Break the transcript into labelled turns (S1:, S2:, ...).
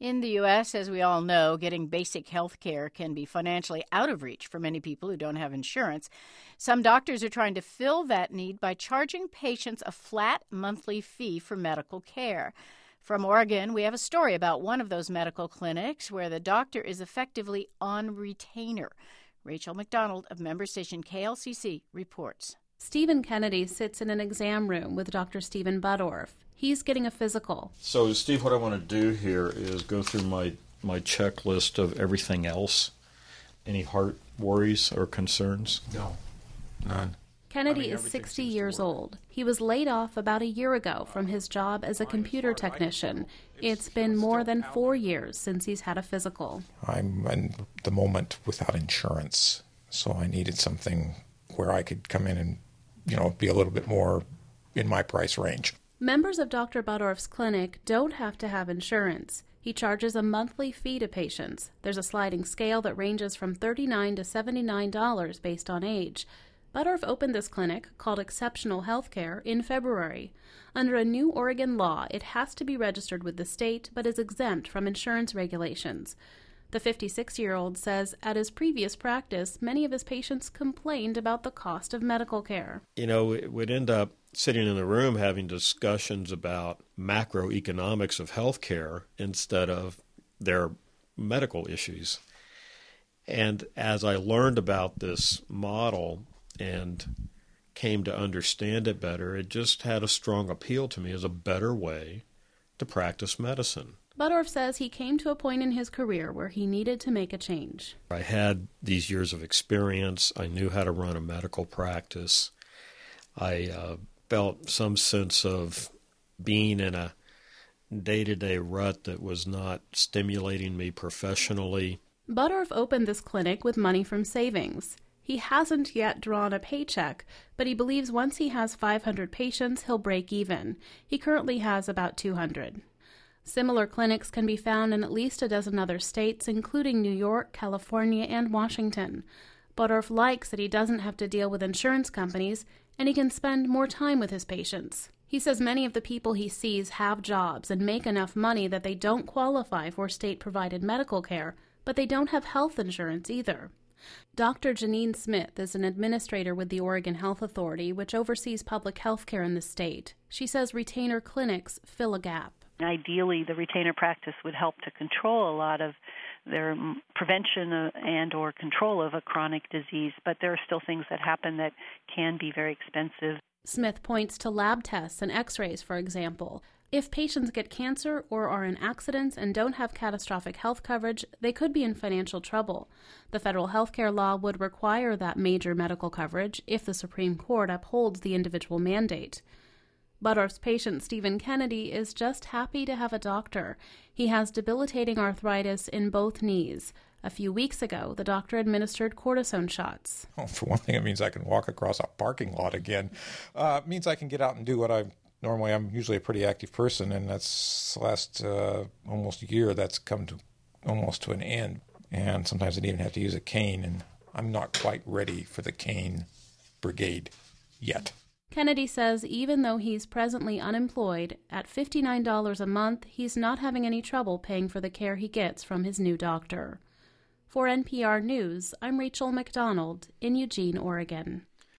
S1: In the U.S., as we all know, getting basic health care can be financially out of reach for many people who don't have insurance. Some doctors are trying to fill that need by charging patients a flat monthly fee for medical care. From Oregon, we have a story about one of those medical clinics where the doctor is effectively on retainer. Rachel McDonald of member station KLCC reports.
S2: Stephen Kennedy sits in an exam room with Dr. Stephen Budorf. He's getting a physical.
S3: So, Steve, what I want to do here is go through my checklist of everything else. Any heart worries or concerns?
S4: No, none.
S2: Kennedy is 60 years old. He was laid off about a year ago from his job as a computer technician. It's been more than 4 years since he's had a physical.
S4: I'm in the moment without insurance, so I needed something where I could come in and, be a little bit more in my price range.
S2: Members of Dr. Budorf's clinic don't have to have insurance. He charges a monthly fee to patients. There's a sliding scale that ranges from $39 to $79 based on age. Budorf opened this clinic, called Exceptional Healthcare, in February. Under a new Oregon law, it has to be registered with the state, but is exempt from insurance regulations. The 56-year-old says at his previous practice, many of his patients complained about the cost of medical care.
S3: We'd end up sitting in a room having discussions about macroeconomics of healthcare instead of their medical issues. And as I learned about this model and came to understand it better, it just had a strong appeal to me as a better way to practice medicine.
S2: Budorf says he came to a point in his career where he needed to make a change.
S3: I had these years of experience. I knew how to run a medical practice. I felt some sense of being in a day-to-day rut that was not stimulating me professionally.
S2: Budorf opened this clinic with money from savings. He hasn't yet drawn a paycheck, but he believes once he has 500 patients, he'll break even. He currently has about 200. Similar clinics can be found in at least a dozen other states, including New York, California, and Washington. Budorf likes that he doesn't have to deal with insurance companies, and he can spend more time with his patients. He says many of the people he sees have jobs and make enough money that they don't qualify for state-provided medical care, but they don't have health insurance either. Dr. Janine Smith is an administrator with the Oregon Health Authority, which oversees public health care in the state. She says retainer clinics fill a gap.
S5: Ideally, the retainer practice would help to control a lot of their prevention and or control of a chronic disease, but there are still things that happen that can be very expensive.
S2: Smith points to lab tests and x-rays, for example. If patients get cancer or are in accidents and don't have catastrophic health coverage, they could be in financial trouble. The federal health care law would require that major medical coverage if the Supreme Court upholds the individual mandate. Budorf's patient, Stephen Kennedy, is just happy to have a doctor. He has debilitating arthritis in both knees. A few weeks ago, the doctor administered cortisone shots.
S4: For one thing, it means I can walk across a parking lot again. It means I can get out and do what I'm usually a pretty active person, and that's the last almost year that's come to almost to an end. And sometimes I even have to use a cane, and I'm not quite ready for the cane brigade yet.
S2: Kennedy says even though he's presently unemployed, at $59 a month, he's not having any trouble paying for the care he gets from his new doctor. For NPR News, I'm Rachel McDonald in Eugene, Oregon.